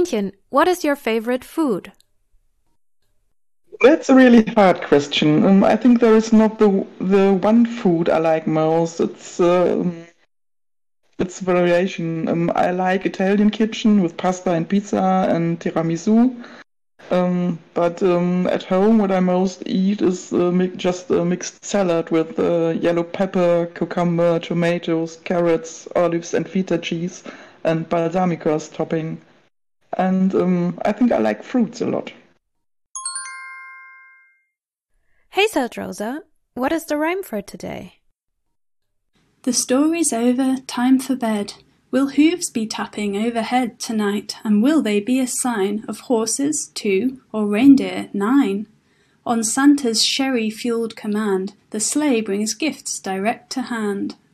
Katinchen, what is your favorite food? That's a really hard question. I think there is not the one food I like most. It's variation. I like Italian kitchen with pasta and pizza and tiramisu. But at home, what I most eat is just a mixed salad with yellow pepper, cucumber, tomatoes, carrots, olives, and feta cheese, and balsamicos topping. And I think I like fruits a lot. Hey Rosa, what is the rhyme for today? The story's over, time for bed. Will hooves be tapping overhead tonight, and will they be a sign of horses 2 or reindeer 9? On Santa's sherry-fueled command, the sleigh brings gifts direct to hand.